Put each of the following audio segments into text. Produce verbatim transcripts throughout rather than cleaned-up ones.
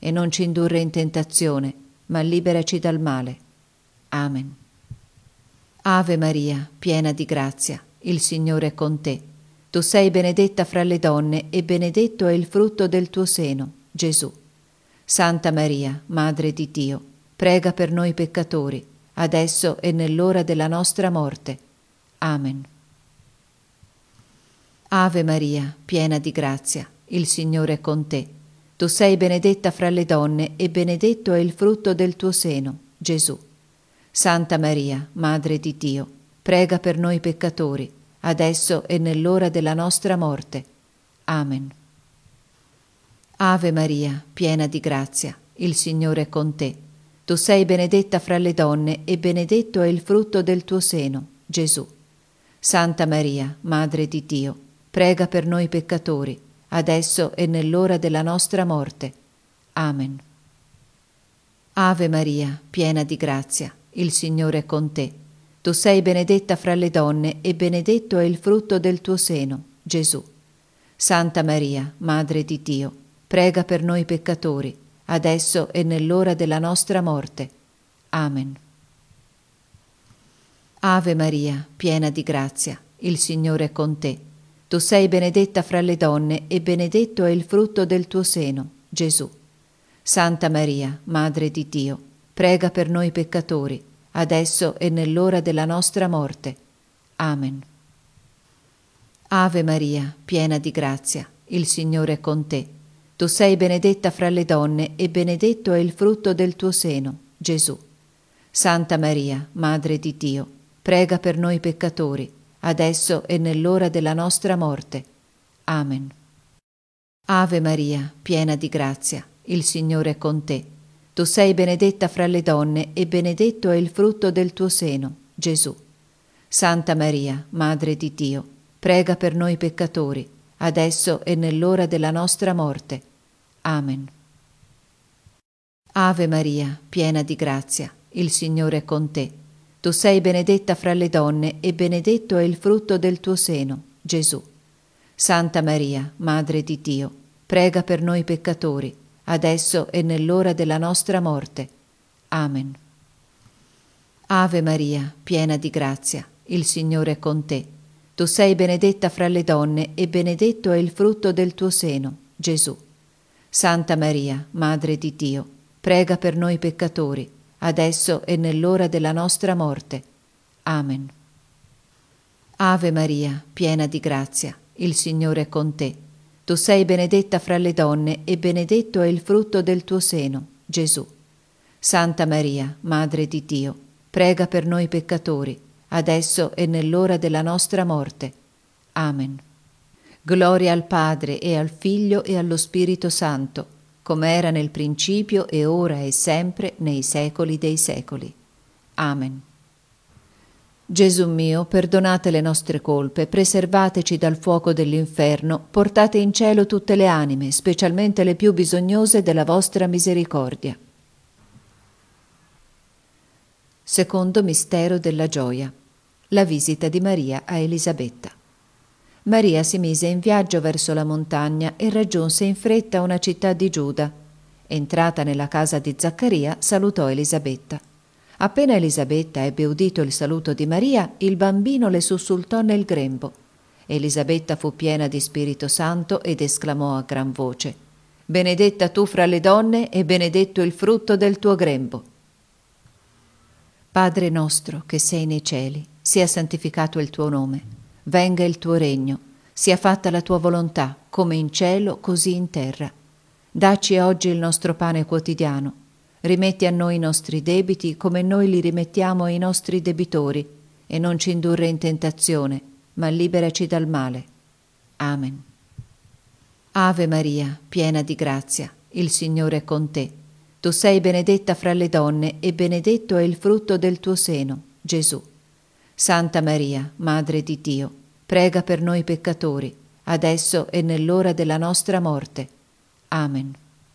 e non ci indurre in tentazione, ma liberaci dal male. Amen. Ave Maria, piena di grazia, il Signore è con te. Tu sei benedetta fra le donne e benedetto è il frutto del tuo seno, Gesù. Santa Maria, Madre di Dio, prega per noi peccatori, adesso e nell'ora della nostra morte. Amen. Ave Maria, piena di grazia, il Signore è con te. Tu sei benedetta fra le donne e benedetto è il frutto del tuo seno, Gesù. Santa Maria, Madre di Dio, prega per noi peccatori, adesso e nell'ora della nostra morte. Amen. Ave Maria, piena di grazia, il Signore è con te. Tu sei benedetta fra le donne e benedetto è il frutto del tuo seno, Gesù. Santa Maria, Madre di Dio, prega per noi peccatori, adesso e nell'ora della nostra morte. Amen. Ave Maria, piena di grazia, il Signore è con te. Tu sei benedetta fra le donne e benedetto è il frutto del tuo seno, Gesù. Santa Maria, Madre di Dio, prega per noi peccatori, adesso e nell'ora della nostra morte. Amen. Ave Maria, piena di grazia, il Signore è con te. Tu sei benedetta fra le donne e benedetto è il frutto del tuo seno, Gesù. Santa Maria, Madre di Dio, prega per noi peccatori, adesso e nell'ora della nostra morte. Amen. Ave Maria, piena di grazia, il Signore è con te. Tu sei benedetta fra le donne e benedetto è il frutto del tuo seno, Gesù. Santa Maria, Madre di Dio, prega per noi peccatori, adesso e nell'ora della nostra morte. Amen. Ave Maria, piena di grazia, il Signore è con te. Tu sei benedetta fra le donne e benedetto è il frutto del tuo seno, Gesù. Santa Maria, Madre di Dio, prega per noi peccatori, adesso e nell'ora della nostra morte. Amen. Ave Maria, piena di grazia, il Signore è con te. Tu sei benedetta fra le donne e benedetto è il frutto del tuo seno, Gesù. Santa Maria, Madre di Dio, prega per noi peccatori, adesso e nell'ora della nostra morte. Amen. Ave Maria, piena di grazia, il Signore è con te. Tu sei benedetta fra le donne e benedetto è il frutto del tuo seno, Gesù. Santa Maria, Madre di Dio, prega per noi peccatori, adesso e nell'ora della nostra morte. Amen. Ave Maria, piena di grazia, il Signore è con te. Tu sei benedetta fra le donne e benedetto è il frutto del tuo seno, Gesù. Santa Maria, Madre di Dio, prega per noi peccatori, adesso e nell'ora della nostra morte. Amen. Gloria al Padre e al Figlio e allo Spirito Santo, come era nel principio e ora e sempre nei secoli dei secoli. Amen. Gesù mio, perdonate le nostre colpe, preservateci dal fuoco dell'inferno, portate in cielo tutte le anime, specialmente le più bisognose della vostra misericordia. Secondo mistero della gioia. La visita di Maria a Elisabetta. Maria si mise in viaggio verso la montagna e raggiunse in fretta una città di Giuda. Entrata nella casa di Zaccaria, salutò Elisabetta. Appena Elisabetta ebbe udito il saluto di Maria, il bambino le sussultò nel grembo. Elisabetta fu piena di Spirito Santo ed esclamò a gran voce: «Benedetta tu fra le donne e benedetto il frutto del tuo grembo». Padre nostro che sei nei cieli, sia santificato il tuo nome. Venga il tuo regno, sia fatta la tua volontà, come in cielo, così in terra. Dacci oggi il nostro pane quotidiano. Rimetti a noi i nostri debiti, come noi li rimettiamo ai nostri debitori, e non ci indurre in tentazione, ma liberaci dal male. Amen. Ave Maria, piena di grazia, il Signore è con te. Tu sei benedetta fra le donne e benedetto è il frutto del tuo seno, Gesù. Santa Maria, Madre di Dio, prega per noi peccatori, adesso e nell'ora della nostra morte. Amen.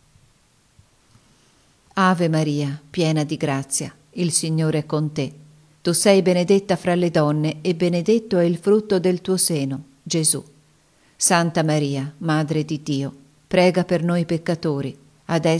Ave Maria, piena di grazia, il Signore è con te. Tu sei benedetta fra le donne e benedetto è il frutto del tuo seno, Gesù. Santa Maria, Madre di Dio, prega per noi peccatori, adesso